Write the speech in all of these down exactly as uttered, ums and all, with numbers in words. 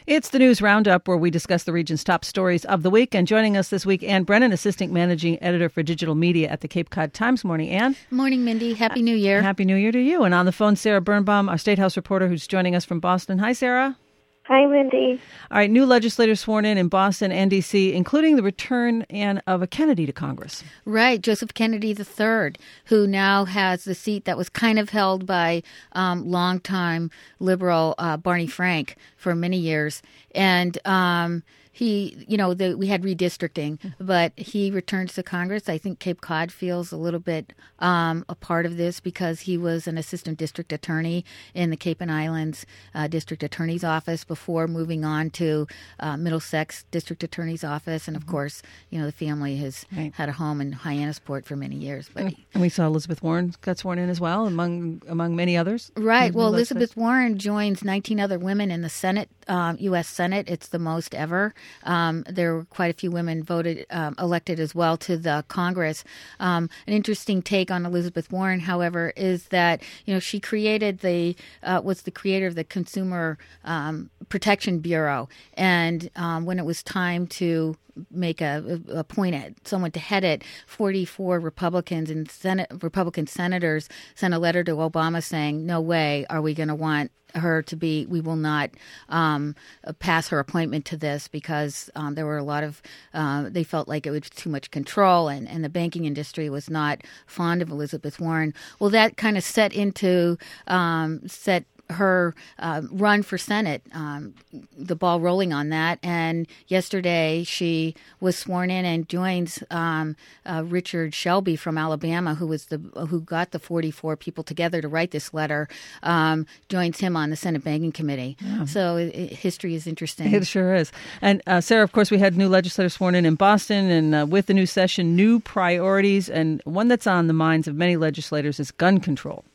It's the News Roundup, where we discuss the region's top stories of the week. And joining us this week, Ann Brennan, Assistant Managing Editor for Digital Media at the Cape Cod Times. Morning, Ann. Morning, Mindy. Happy New Year. Happy New Year to you. And on the phone, Sarah Birnbaum, our State House reporter, who's joining us from Boston. Hi, Sarah. Hi, Mindy. All right, new legislators sworn in in Boston and D C, including the return and of a Kennedy to Congress. Right, Joseph Kennedy the third, who now has the seat that was kind of held by um, longtime liberal uh, Barney Frank for many years. And um, he, you know, the, we had redistricting, but he returns to Congress. I think Cape Cod feels a little bit um, a part of this because he was an assistant district attorney in the Cape and Islands uh, District Attorney's Office before moving on to uh, Middlesex District Attorney's Office. And, of mm-hmm. course, you know, the family has right. had a home in Hyannisport for many years. But and, and we saw Elizabeth Warren got sworn in as well, among among many others. Right. Well, Elizabeth Warren joins nineteen other women in the Senate, um, U S Senate. It's the most ever. Um, there were quite a few women voted, um, elected as well to the Congress. Um, an interesting take on Elizabeth Warren, however, is that, you know, she created the, uh, was the creator of the Consumer um, Protection Bureau. And um, when it was time to make a, a appoint it, someone to head it, forty-four Republicans and Senate Republican senators sent a letter to Obama saying, no way are we going to want her to be, we will not um, pass her appointment to this because um, there were a lot of, uh, they felt like it was too much control and, and the banking industry was not fond of Elizabeth Warren. Well, that kind of set into, um, set her uh, run for Senate, um, the ball rolling on that. And yesterday she was sworn in and joins um, uh, Richard Shelby from Alabama, who was the who got the forty-four people together to write this letter, um, joins him on the Senate Banking Committee. Yeah. So it, it, history is interesting. It sure is. And uh, Sarah, of course, we had new legislators sworn in in Boston, and uh, with the new session, new priorities, and one that's on the minds of many legislators is gun control.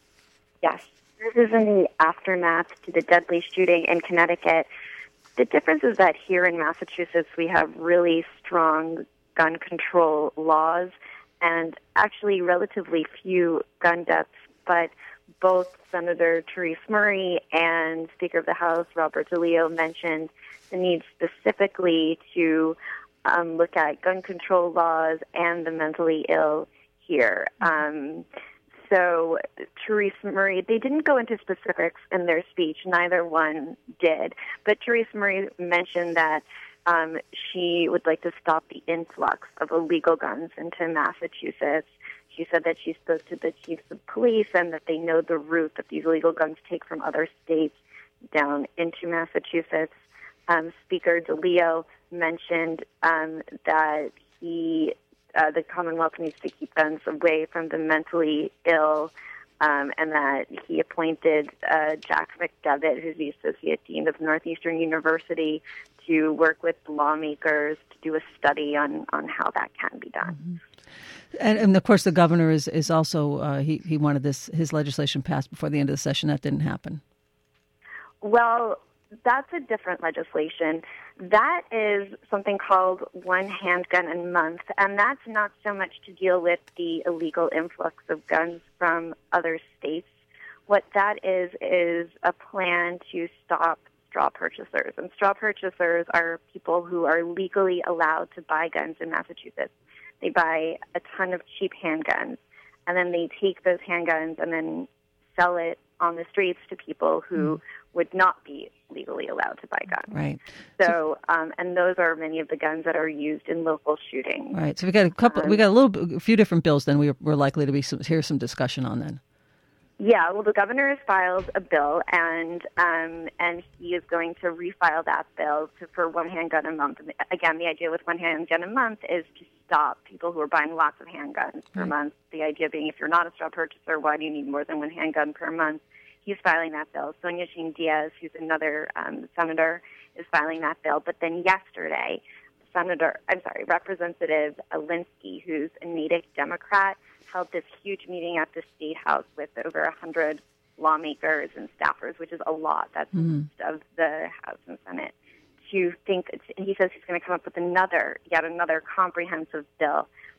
Yes. This is in the aftermath to the deadly shooting in Connecticut. The difference is that here in Massachusetts, we have really strong gun control laws and actually relatively few gun deaths. But both Senator Therese Murray and Speaker of the House Robert DeLeo mentioned the need specifically to um, look at gun control laws and the mentally ill here. Um So Therese Murray, they didn't go into specifics in their speech. Neither one did. But Therese Murray mentioned that um, she would like to stop the influx of illegal guns into Massachusetts. She said that she spoke to the chiefs of police and that they know the route that these illegal guns take from other states down into Massachusetts. Um, Speaker DeLeo mentioned um, that he... Uh, the Commonwealth needs to keep guns away from the mentally ill, um, and that he appointed uh, Jack McDevitt, who's the Associate Dean of Northeastern University, to work with lawmakers to do a study on, on how that can be done. Mm-hmm. And, and, of course, the governor is, is also, uh, he, he wanted this his legislation passed before the end of the session. That didn't happen. Well, that's a different legislation. That is something called one handgun a month, and that's not so much to deal with the illegal influx of guns from other states. What that is is a plan to stop straw purchasers. And straw purchasers are people who are legally allowed to buy guns in Massachusetts. They buy a ton of cheap handguns, and then they take those handguns and then sell it on the streets to people who mm. would not be legally allowed to buy guns. Right. So, um, and those are many of the guns that are used in local shootings. Right. So we got a couple. Um, we got a little, a few different bills. Then we we're likely to be some, hear some discussion on then. Yeah. Well, the governor has filed a bill, and um, and he is going to refile that bill to, for one handgun a month. And again, the idea with one handgun a month is to stop people who are buying lots of handguns per right. month. The idea being, if you're not a straw purchaser, why do you need more than one handgun per month? He's filing that bill. Sonia Jean Diaz, who's another um, senator, is filing that bill. But then yesterday, Senator, I'm sorry, Representative Alinsky, who's a Natick Democrat, held this huge meeting at the State House with over one hundred lawmakers and staffers, which is a lot. That's mm-hmm. most of the House and Senate. To think, and he says he's going to come up with another, yet another comprehensive bill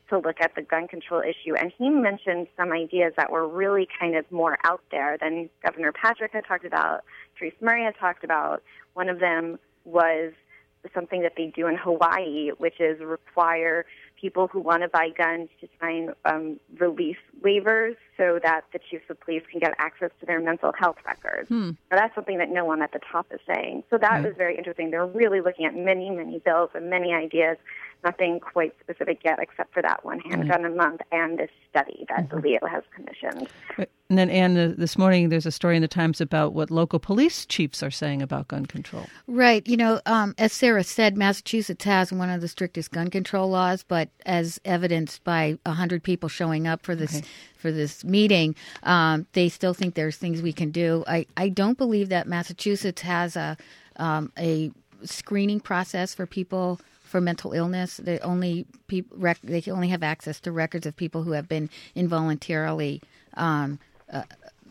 to look at the gun control issue. And he mentioned some ideas that were really kind of more out there than Governor Patrick had talked about, Theresa Murray had talked about. One of them was something that they do in Hawaii, which is require people who want to buy guns to sign um, release waivers so that the chiefs of police can get access to their mental health records. Hmm. Now, that's something that no one at the top is saying. So that right. was very interesting. They're really looking at many, many bills and many ideas, nothing quite specific yet except for that one handgun right. a month and this study that mm-hmm. the Leo has commissioned. And then, Anne, uh, this morning there's a story in the Times about what local police chiefs are saying about gun control. Right. You know, um, as Sarah said, Massachusetts has one of the strictest gun control laws, but as evidenced by one hundred people showing up for this okay. for this meeting, um, they still think there's things we can do. I, I don't believe that Massachusetts has a um, a screening process for people for mental illness. They only people rec- they only have access to records of people who have been involuntarily um, uh,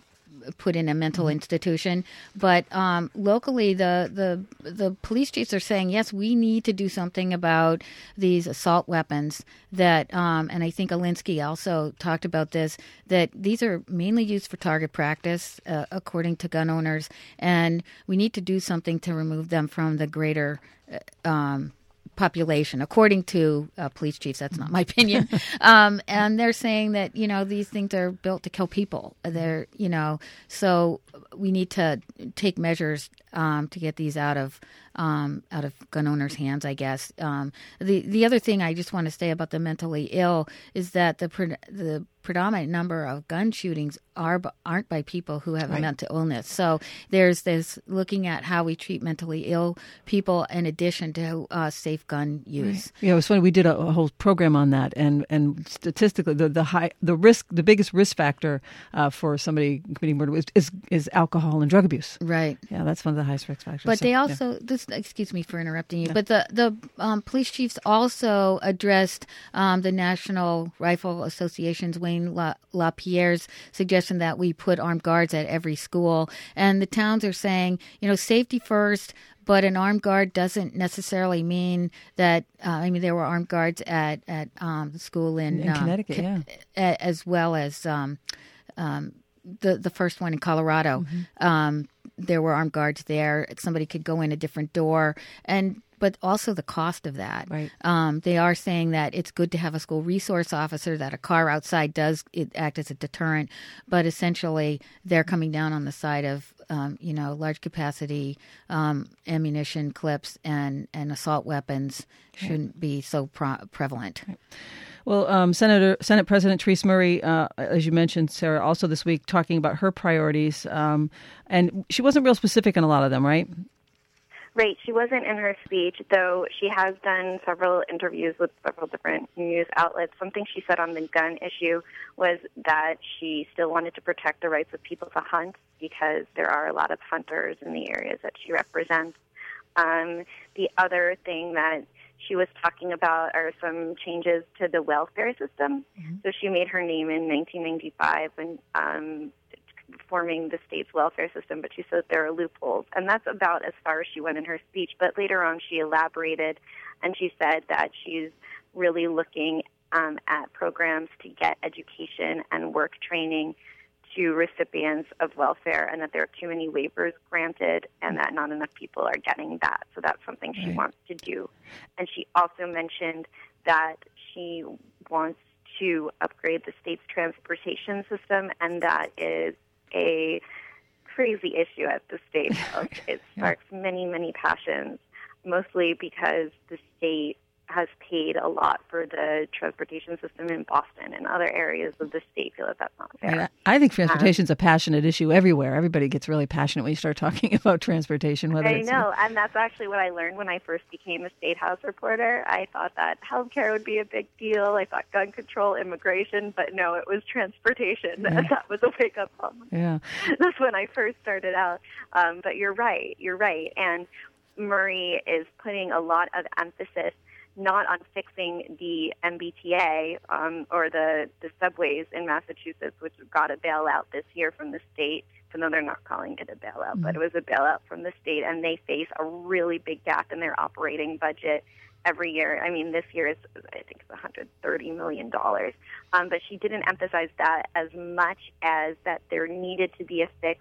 put in a mental mm-hmm. institution. But um, locally, the, the the police chiefs are saying, yes, we need to do something about these assault weapons that, um, and I think Alinsky also talked about this, that these are mainly used for target practice, uh, according to gun owners, and we need to do something to remove them from the greater uh, um population, according to uh, police chiefs. That's not my opinion. um, and they're saying that, you know, these things are built to kill people. They're, you know, so we need to take measures um, to get these out of um, out of gun owners' hands, I guess. Um, the the other thing I just want to say about the mentally ill is that the pre- the predominant number of gun shootings are aren't by people who have right. a mental illness. So there's this looking at how we treat mentally ill people in addition to uh, safe gun use. Right. Yeah, it was funny. We did a, a whole program on that, and and statistically, the the high the risk the biggest risk factor uh, for somebody committing murder is, is is alcohol and drug abuse. Right. Yeah, that's one of the highest risk factors. But so, they also yeah. this excuse me for interrupting you. No. But the the um, police chiefs also addressed um, the National Rifle Association's Wayne La, LaPierre's suggestion that we put armed guards at every school, and the towns are saying, you know, safety first. But an armed guard doesn't necessarily mean that. Uh, I mean, there were armed guards at at um, the school in, in um, Connecticut, ca- yeah, as well as um, um, the the first one in Colorado. Mm-hmm. Um, there were armed guards there. Somebody could go in a different door, and but also the cost of that. Right. Um, they are saying that it's good to have a school resource officer, that a car outside does it act as a deterrent, but essentially they're coming down on the side of, um, you know, large capacity um, ammunition clips and, and assault weapons shouldn't right. be so pro- prevalent. Right. Well, um, Senator Senate President Theresa Murray, uh, as you mentioned, Sarah, also this week talking about her priorities, um, and she wasn't real specific in a lot of them, right? Right. She wasn't in her speech, though she has done several interviews with several different news outlets. Something she said on the gun issue was that she still wanted to protect the rights of people to hunt because there are a lot of hunters in the areas that she represents. Um, the other thing that she was talking about are some changes to the welfare system. Mm-hmm. So she made her name in nineteen ninety-five when um, forming the state's welfare system, but she said there are loopholes. And that's about as far as she went in her speech. But later on, she elaborated, and she said that she's really looking um, at programs to get education and work training to recipients of welfare, and that there are too many waivers granted and that not enough people are getting that. So that's something she right. wants to do. And she also mentioned that she wants to upgrade the state's transportation system, and that is a crazy issue at the state. It sparks yeah. many, many passions, mostly because the state has paid a lot for the transportation system in Boston, and other areas of the state feel that that's not fair. Yeah, I think transportation is um, a passionate issue everywhere. Everybody gets really passionate when you start talking about transportation. Whether I it's, know, and that's actually what I learned when I first became a State House reporter. I thought that healthcare would be a big deal. I thought gun control, immigration, but no, it was transportation. Yeah. That was a wake-up call. Yeah, that's when I first started out. Um, but you're right, you're right. And Murray is putting a lot of emphasis not on fixing the M B T A um, or the, the subways in Massachusetts, which got a bailout this year from the state, even though they're not calling it a bailout, mm-hmm. but it was a bailout from the state, and they face a really big gap in their operating budget. every year. I mean, this year is, I think it's one hundred thirty million dollars. Um, but she didn't emphasize that as much as that there needed to be a fix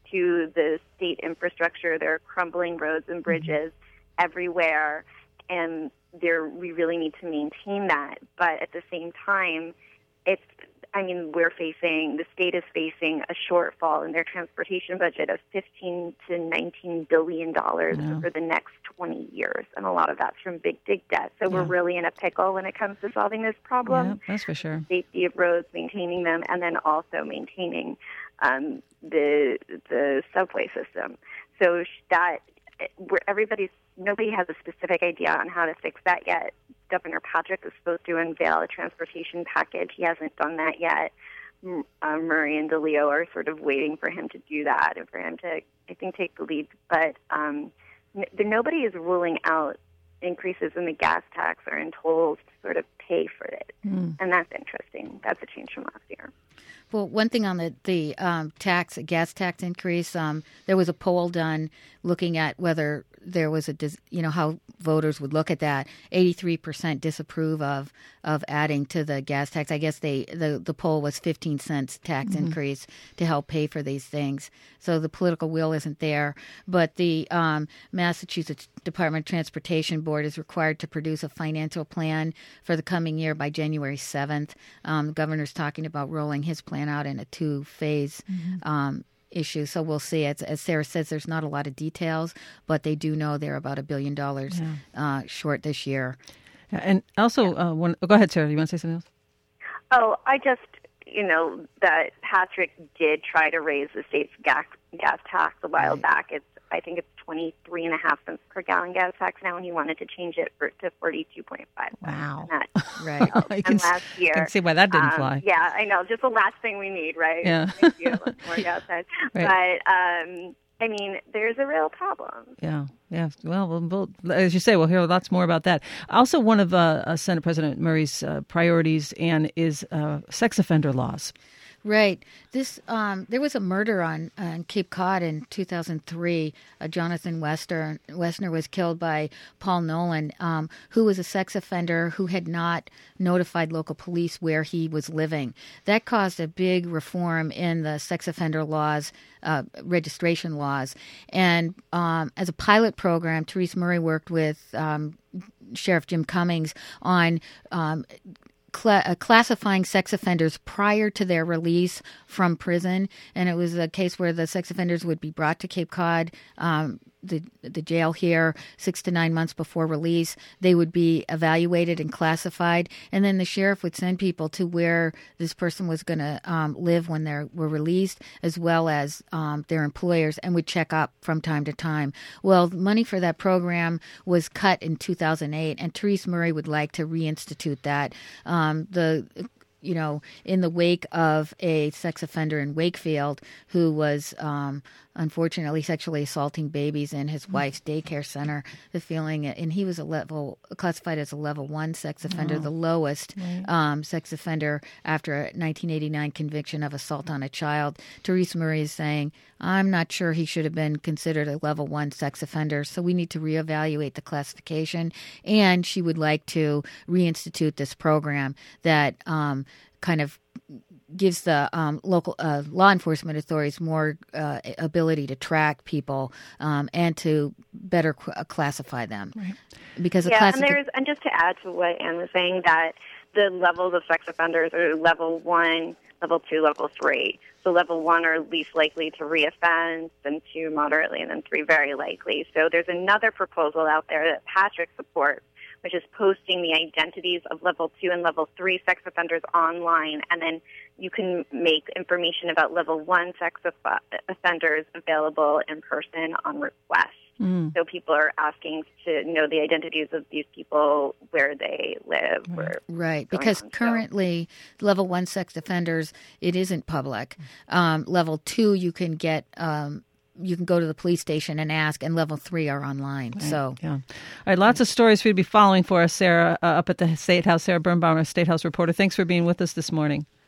to the state infrastructure. There are crumbling roads and bridges mm-hmm. everywhere, and there we really need to maintain that. But at the same time, it's, I mean, we're facing, the state is facing a shortfall in their transportation budget of fifteen to nineteen billion dollars yeah. for the next twenty years. And a lot of that's from big dig debt. So yeah. we're really in a pickle when it comes to solving this problem. Yeah, that's for sure. Safety of roads, maintaining them, and then also maintaining um, the the subway system. So that, where everybody's, nobody has a specific idea on how to fix that yet. Governor Patrick is supposed to unveil a transportation package. He hasn't done that yet. Uh, Murray and DeLeo are sort of waiting for him to do that and for him to, I think, take the lead. But um, n- nobody is ruling out increases in the gas tax or in tolls to sort of pay for it. Mm. And that's interesting. That's a change from last year. Well, one thing on the, the um, tax, gas tax increase, um, there was a poll done looking at whether there was a, you know, how voters would look at that. eighty-three percent disapprove of of adding to the gas tax. I guess they the, the poll was fifteen cents tax mm-hmm. increase to help pay for these things. So the political will isn't there. But the um, Massachusetts Department of Transportation Board is required to produce a financial plan for the coming year by January seventh. Um, the governor's talking about rolling his plan out in a two-phase mm-hmm. um issue. So we'll see. As, as Sarah says, there's not a lot of details, but they do know they're about a billion dollars yeah. uh, short this year. And also, yeah. uh, one, oh, go ahead, Sarah. You want to say something else? Oh, I just, you know, that Patrick did try to raise the state's gas, gas tax a while right. back. It's, I think it's twenty-three and a half cents per gallon gas tax now, and he wanted to change it for, to forty-two point five. Wow. And that, right. So, and can, last year. can see why that didn't um, fly. Yeah, I know. Just the last thing we need, right? Yeah. Thank you. More gas tax. Right. But, um, I mean, there's a real problem. Yeah, yeah. Well, we'll, we'll, as you say, we'll hear lots more about that. Also, one of uh, uh, Senate President Murray's uh, priorities, Anne, is uh, sex offender laws. Right. This um, there was a murder on, on Cape Cod in two thousand three. Uh, Jonathan Wester, Westner was killed by Paul Nolan, um, who was a sex offender who had not notified local police where he was living. That caused a big reform in the sex offender laws, uh, registration laws. And um, as a pilot program, Therese Murray worked with um, Sheriff Jim Cummings on um Cla- uh, classifying sex offenders prior to their release from prison. And it was a case where the sex offenders would be brought to Cape Cod, um, the the jail here, six to nine months before release. They would be evaluated and classified, and then the sheriff would send people to where this person was going to um, live when they were released, as well as um, their employers, and would check up from time to time. Well, money for that program was cut in two thousand eight, and Therese Murray would like to reinstitute that. Um, the you know, in the wake of a sex offender in Wakefield who was um, unfortunately sexually assaulting babies in his wife's daycare center, the feeling, and he was a level classified as a level one sex offender, oh. the lowest right. um, sex offender after a nineteen eighty-nine conviction of assault on a child. Therese Murray is saying, I'm not sure he should have been considered a level one sex offender, so we need to reevaluate the classification. And she would like to reinstitute this program that um, kind of gives the um, local uh, law enforcement authorities more uh, ability to track people um, and to better qu- classify them. Right. Because yeah, classic- and there's and just to add to what Anne was saying, that the levels of sex offenders are level one, level two, level three. So level one are least likely to reoffend, then two moderately, and then three very likely. So there's another proposal out there that Patrick supports, which is posting the identities of level two and level three sex offenders online, and then you can make information about level one sex off- offenders available in person on request. Mm. So people are asking to know the identities of these people, where they live. Right, where right. Because currently, so. level one sex offenders, it isn't public. Um, level two, you can get... Um, you can go to the police station and ask, and level three are online. Right. So, yeah. All right, lots of stories for you to be following for us, Sarah, uh, up at the State House. Sarah Birnbaum, our State House reporter. Thanks for being with us this morning.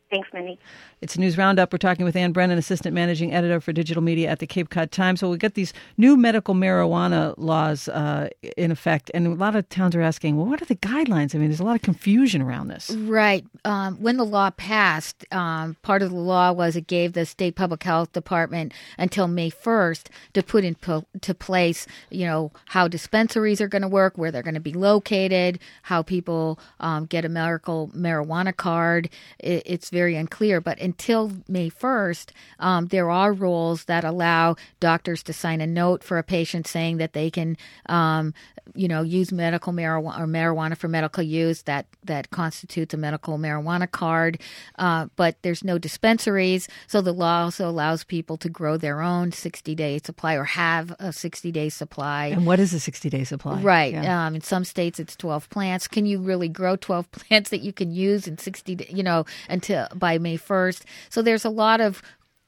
Thanks, Mindy. It's a News Roundup. We're talking with Ann Brennan, Assistant Managing Editor for Digital Media at the Cape Cod Times. So we got these new medical marijuana laws uh, in effect, and a lot of towns are asking, well, what are the guidelines? I mean, there's a lot of confusion around this. Right. Um, when the law passed, um, part of the law was it gave the state public health department until May first to put into to place, you know, how dispensaries are going to work, where they're going to be located, how people um, get a medical marijuana card. It, it's very unclear. But until May first, um, there are rules that allow doctors to sign a note for a patient saying that they can, um, you know, use medical marijuana or marijuana for medical use. That that constitutes a medical marijuana card. Uh, but there's no dispensaries, so the law also allows people to grow their own sixty-day supply or have a sixty-day supply. And what is a sixty-day supply? Right. Yeah. Um, in some states, it's twelve plants. Can you really grow twelve plants that you can use in sixty, you know, until by May first? So there's a lot of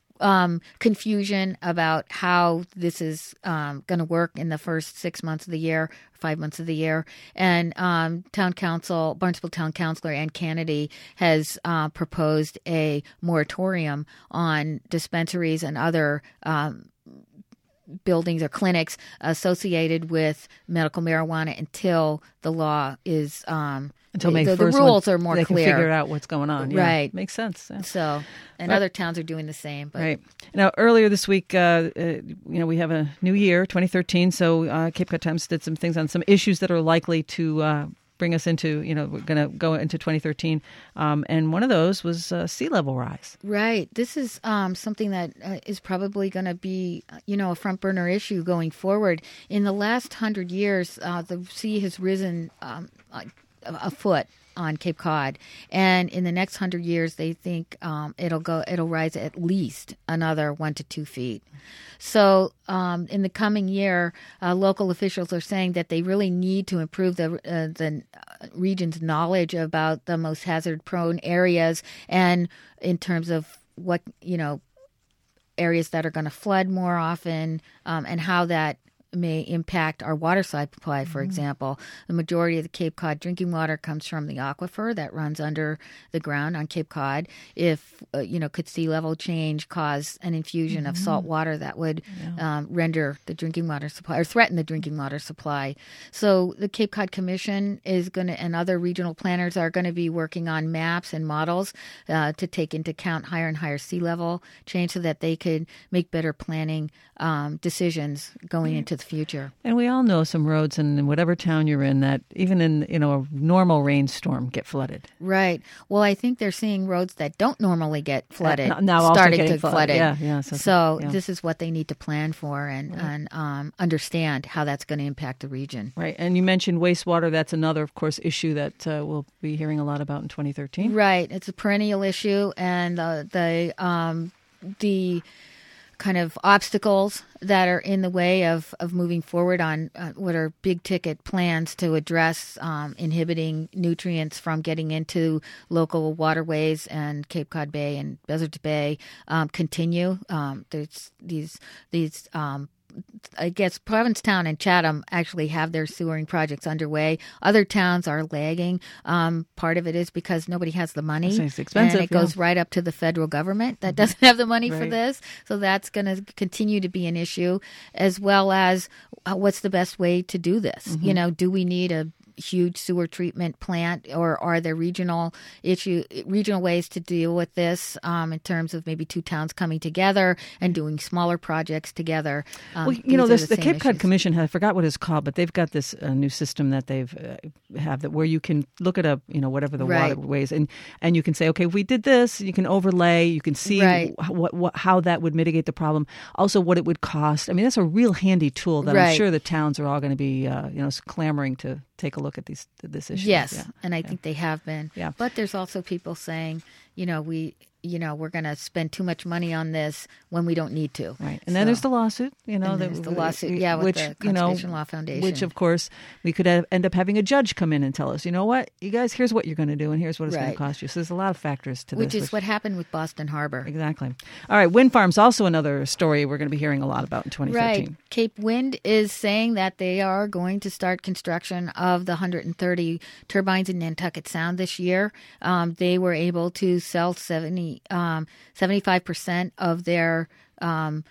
um, confusion about how this is um, going to work in the first six months of the year, five months of the year. And um, Town Council, Barnstable Town Councilor Ann Kennedy has uh, proposed a moratorium on dispensaries and other um, buildings or clinics associated with medical marijuana until the law is um, until May the, first, the rules are more they clear. Can figure out what's going on. Yeah. Right, makes sense. Yeah. So, and right. other towns are doing the same. But. Right now, earlier this week, uh, uh, you know, we have a new year, twenty thirteen. So uh, Cape Cod Times did some things on some issues that are likely to Uh, bring us into, you know, we're going to go into twenty thirteen. Um, and one of those was uh, sea level rise. Right. This is um, something that uh, is probably going to be, you know, a front burner issue going forward. In the last hundred years, uh, the sea has risen um, a, a foot on Cape Cod, and in the next hundred years, they think um, it'll go, it'll rise at least another one to two feet. So, um, in the coming year, uh, local officials are saying that they really need to improve the uh, the region's knowledge about the most hazard-prone areas, and in terms of what, you know, areas that are going to flood more often, um, and how that may impact our water supply, for mm-hmm. example. The majority of the Cape Cod drinking water comes from the aquifer that runs under the ground on Cape Cod. If, uh, you know, could sea level change cause an infusion mm-hmm. of salt water that would yeah. um, render the drinking water supply or threaten the drinking water supply. So the Cape Cod Commission is going to, and other regional planners are going to be working on maps and models uh, to take into account higher and higher sea level change so that they could make better planning um, decisions going mm-hmm. into the future. And we all know some roads in whatever town you're in that even in, you know, a normal rainstorm get flooded. Right. Well, I think they're seeing roads that don't normally get flooded uh, now starting also to flooded. flooded. Yeah, yeah. So, so yeah. this is what they need to plan for and, right. and um, understand how that's going to impact the region. Right. And you mentioned wastewater. That's another, of course, issue that uh, we'll be hearing a lot about in twenty thirteen. Right. It's a perennial issue, and uh, the um, the kind of obstacles that are in the way of, of moving forward on uh, what are big ticket plans to address um, inhibiting nutrients from getting into local waterways and Cape Cod Bay and Buzzards Bay um, continue. Um, there's these these um, I guess Provincetown and Chatham actually have their sewering projects underway. Other towns are lagging. Um, part of it is because nobody has the money. It's expensive. And it yeah. goes right up to the federal government that doesn't have the money right. for this. So that's going to continue to be an issue, as well as uh, what's the best way to do this? Mm-hmm. You know, do we need a huge sewer treatment plant, or are there regional issue regional ways to deal with this um, in terms of maybe two towns coming together and doing smaller projects together? Um, well, you know, this, the, the Cape Cod issues. Commission, I forgot what it's called, but they've got this uh, new system that they've uh, have that where you can look at a you know whatever the right. waterways and and you can say, okay, if we did this, you can overlay, you can see right. what, what how that would mitigate the problem, also what it would cost. I mean, that's a real handy tool that right. I'm sure the towns are all going to be uh, you know clamoring to take a look at these this issue. Yes, yeah. and I yeah. think they have been. Yeah. But there's also people saying, you know, we, you know, we're going to spend too much money on this when we don't need to. Right, and so, then there's the lawsuit. You know, and that, there's the lawsuit, yeah, with which, the you know, Conservation Law Foundation, which of course we could have, end up having a judge come in and tell us, you know what, you guys, here's what you're going to do, and here's what it's right. going to cost you. So there's a lot of factors to which this. Is which is what happened with Boston Harbor. Exactly. All right, wind farms, also another story we're going to be hearing a lot about in twenty thirteen. Right. Cape Wind is saying that they are going to start construction of the one hundred thirty turbines in Nantucket Sound this year. Um, they were able to sell seventy, um, seventy-five percent of their um,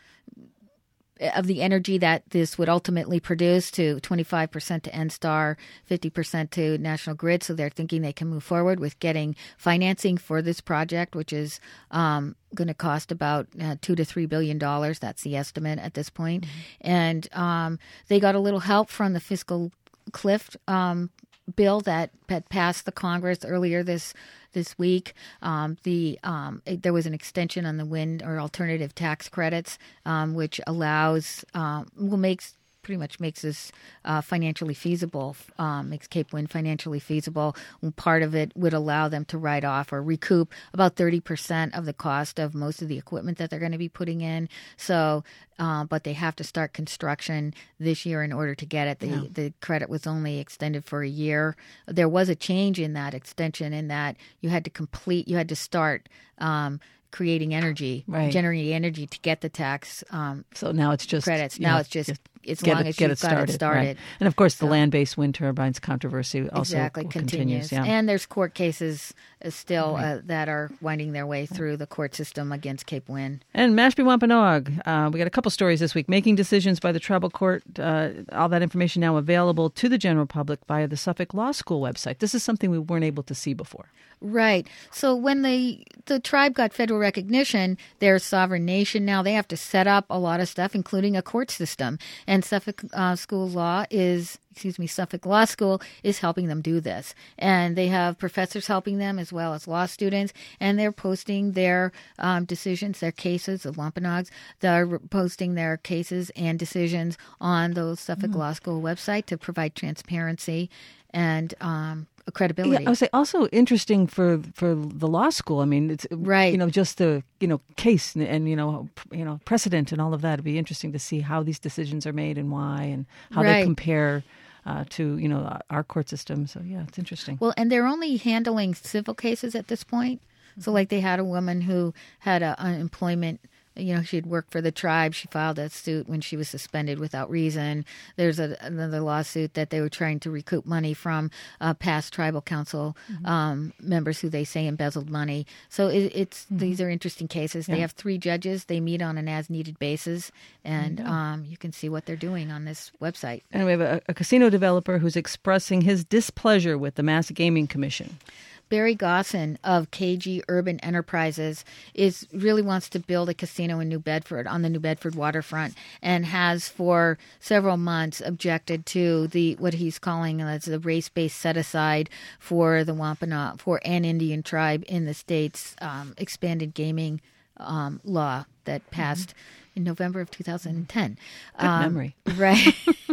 of the energy that this would ultimately produce to twenty-five percent to NSTAR, fifty percent to National Grid. So they're thinking they can move forward with getting financing for this project, which is um, going to cost about uh, two to three billion dollars. That's the estimate at this point. Mm-hmm. And um, they got a little help from the fiscal cliff um, bill that had passed the Congress earlier this this week. Um, the um, it, there was an extension on the wind or alternative tax credits, um, which allows um, will makes pretty much makes this uh, financially feasible, um, makes Cape Wind financially feasible. Part of it would allow them to write off or recoup about thirty percent of the cost of most of the equipment that they're going to be putting in. So, uh, but they have to start construction this year in order to get it. The, yeah. the credit was only extended for a year. There was a change in that extension in that you had to complete, you had to start um, creating energy, right. generating energy to get the tax um, so now it's just credits. Now yeah, it's just, just as get long it, as get you've it got started, it started. Right. And of course, the so, land-based wind turbines controversy also exactly continues. continues. Yeah. And there's court cases uh, still right. uh, that are winding their way through the court system against Cape Wind. And Mashpee Wampanoag, uh, we got a couple stories this week. Making decisions by the tribal court, uh, all that information now available to the general public via the Suffolk Law School website. This is something we weren't able to see before. Right. So when the the tribe got federal recognition, they're a sovereign nation now. They have to set up a lot of stuff, including a court system. And Suffolk uh, School of Law is, excuse me, Suffolk Law School is helping them do this. And they have professors helping them as well as law students. And they're posting their um, decisions, their cases, the Wampanoags. They're posting their cases and decisions on the Suffolk mm-hmm. Law School website to provide transparency and um credibility. Yeah, I would say also interesting for for the law school. I mean, it's right. You know, just the you know case and, and you know you know precedent and all of that. It'd be interesting to see how these decisions are made and why, and how right. they compare uh, to you know our court system. So yeah, it's interesting. Well, and they're only handling civil cases at this point. Mm-hmm. So, like, they had a woman who had a unemployment. You know, she'd worked for the tribe. She filed a suit when she was suspended without reason. There's a, another lawsuit that they were trying to recoup money from uh, past tribal council mm-hmm. um, members who they say embezzled money. So it, it's mm-hmm. these are interesting cases. Yeah. They have three judges. They meet on an as-needed basis, and mm-hmm. um, you can see what they're doing on this website. And we have a, a casino developer who's expressing his displeasure with the Mass Gaming Commission. Barry Gosson of K G Urban Enterprises is really wants to build a casino in New Bedford on the New Bedford waterfront, and has for several months objected to the what he's calling as the race-based set-aside for the Wampanoag for an Indian tribe in the state's um, expanded gaming um, law that passed mm-hmm. in November of two thousand ten. Good um, memory, right?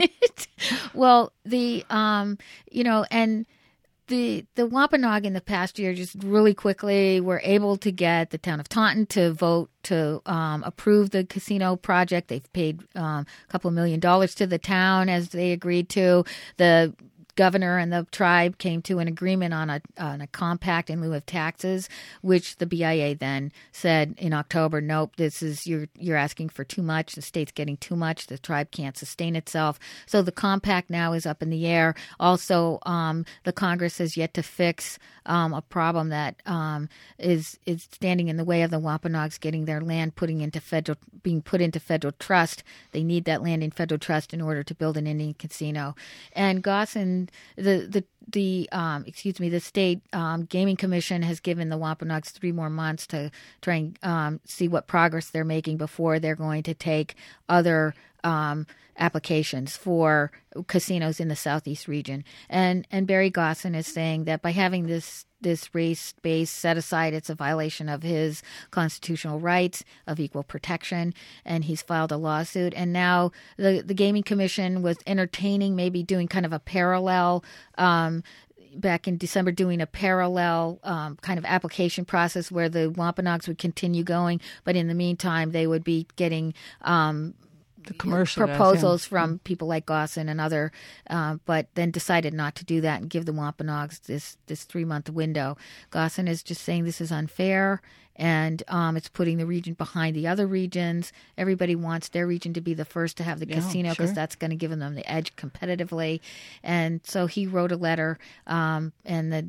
Well, the um, you know and. The the Wampanoag in the past year just really quickly were able to get the town of Taunton to vote to um, approve the casino project. They've paid um, a couple of million dollars to the town as they agreed to. The governor and the tribe came to an agreement on a on a compact in lieu of taxes, which the B I A then said in October, nope, this is you're you're asking for too much. The state's getting too much. The tribe can't sustain itself. So the compact now is up in the air. Also, um, the Congress has yet to fix um, a problem that um, is is standing in the way of the Wampanoags getting their land putting into federal being put into federal trust. They need that land in federal trust in order to build an Indian casino. And Gosson The the the um, excuse me the state um, gaming commission has given the Wampanoags three more months to try and um, see what progress they're making before they're going to take other um, applications for casinos in the southeast region. And and Barry Gosson is saying that by having this this race-based set-aside, it's a violation of his constitutional rights of equal protection, and he's filed a lawsuit. And now the, the Gaming Commission was entertaining maybe doing kind of a parallel um, back in December, doing a parallel um, kind of application process where the Wampanoags would continue going, but in the meantime, they would be getting um, the commercial proposals guys, yeah. from people like Gosson and other, uh, but then decided not to do that and give the Wampanoags this this three month window. Gosson is just saying this is unfair, and um, it's putting the region behind the other regions. Everybody wants their region to be the first to have the yeah, casino because sure. that's going to give them the edge competitively. And so he wrote a letter, um, and the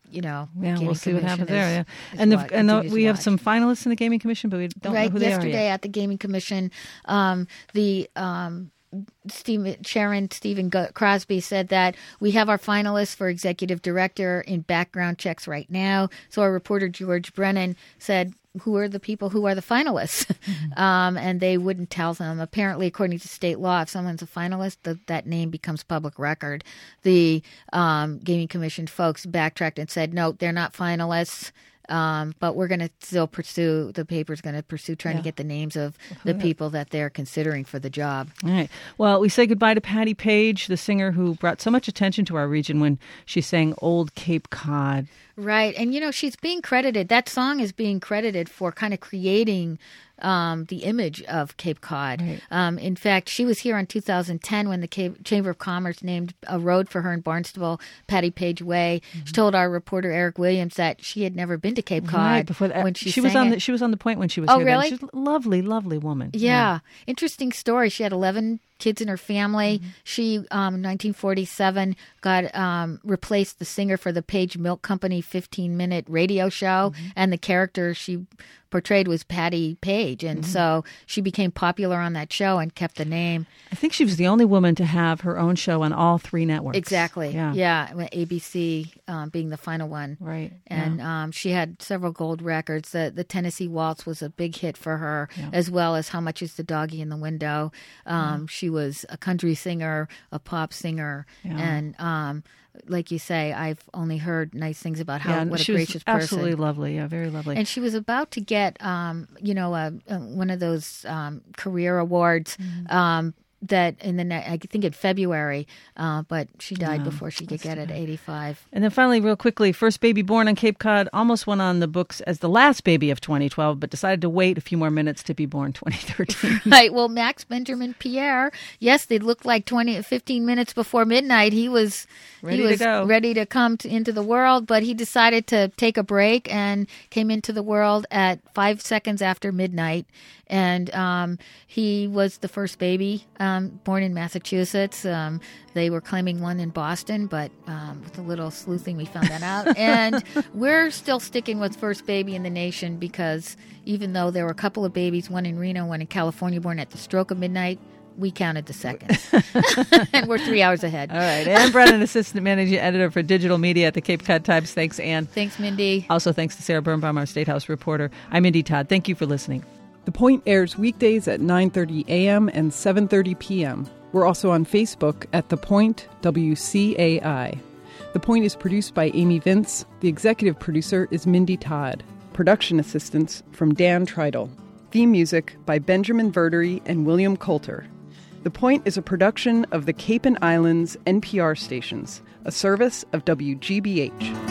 you know, yeah, Gaming we'll see what Commission happens there. is- Yeah, is and the, what and the, continues to we have watch. some finalists in the Gaming Commission, but we don't right know who they yesterday are yet. at the Gaming Commission, um, the um, Steve, Sharon Stephen Go- Crosby said that we have our finalists for executive director in background checks right now. So our reporter George Brennan said, who are the people who are the finalists? Mm-hmm. um, and they wouldn't tell them. Apparently, according to state law, if someone's a finalist, the, that name becomes public record. The um, Gaming Commission folks backtracked and said, no, they're not finalists. Um, but we're going to still pursue, the paper's going to pursue trying Yeah. to get the names of the people that they're considering for the job. All right. Well, we say goodbye to Patti Page, the singer who brought so much attention to our region when she sang Old Cape Cod. Right. And, you know, she's being credited. That song is being credited for kind of creating um, the image of Cape Cod. Right. Um, in fact, she was here in two thousand ten when the Cape, Chamber of Commerce named a road for her in Barnstable, Patti Page Way. Mm-hmm. She told our reporter Eric Williams that she had never been to Cape Cod Right, before that, when she, she sang was on it. the, she was on the point when she was Oh, here. then. really? She's a lovely, lovely woman. Yeah. Interesting story. She had eleven kids in her family. Mm-hmm. She, um, in nineteen forty-seven, got um, replaced the singer for the Page Milk Company fifteen-minute radio show, mm-hmm. and the character she portrayed was Patti Page, and mm-hmm. so she became popular on that show and kept the name. I think she was the only woman to have her own show on all three networks. Exactly. Yeah. Yeah. A B C um, being the final one. Right. And yeah. um, she had several gold records. The the Tennessee Waltz was a big hit for her, yeah. as well as How Much Is the Doggy in the Window. Um, yeah. She was a country singer, a pop singer, yeah. and um, like you say, I've only heard nice things about how yeah, what a she gracious was person. Absolutely lovely. Yeah, very lovely. And she was about to get, um, you know, uh, uh, one of those um, career awards. Mm-hmm. Um, that in the ne- I think in February, uh, but she died yeah, before she could get it at eighty-five. And then finally, real quickly, first baby born on Cape Cod almost went on the books as the last baby of twenty twelve, but decided to wait a few more minutes to be born twenty thirteen. Right. Well, Max Benjamin Pierre, yes, they looked like twenty, fifteen minutes before midnight. He was ready he was to go. ready to come to, into the world, but he decided to take a break and came into the world at five seconds after midnight. And um, he was the first baby um, born in Massachusetts. Um, they were claiming one in Boston, but um, with a little sleuthing, we found that out. And we're still sticking with first baby in the nation because even though there were a couple of babies, one in Reno, one in California, born at the stroke of midnight, we counted the seconds. And we're three hours ahead. All right. Ann Brennan, Assistant Managing Editor for Digital Media at the Cape Cod Times. Thanks, Ann. Thanks, Mindy. Also, thanks to Sarah Birnbaum, our State House reporter. I'm Mindy Todd. Thank you for listening. The Point airs weekdays at nine thirty a.m. and seven thirty p.m. We're also on Facebook at The Point W C A I. The Point is produced by Amy Vince. The executive producer is Mindy Todd. Production assistance from Dan Treidel. Theme music by Benjamin Verdery and William Coulter. The Point is a production of the Cape and Islands N P R stations, a service of W G B H.